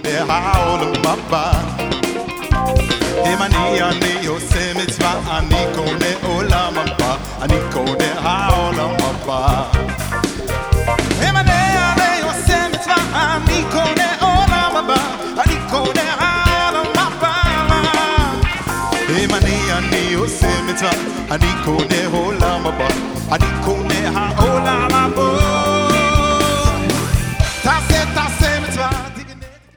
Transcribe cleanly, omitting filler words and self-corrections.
קונה העולם הבא. אם אני עושה מצווה, אני קונה עולם הבא, אני קונה העולם הבא. אם אני עושה מצווה, אני קונה עולם הבא, אני קונה העולם הבא. אם אני עושה מצווה, אני קונה עולם הבא, אני קונה העולם הבא.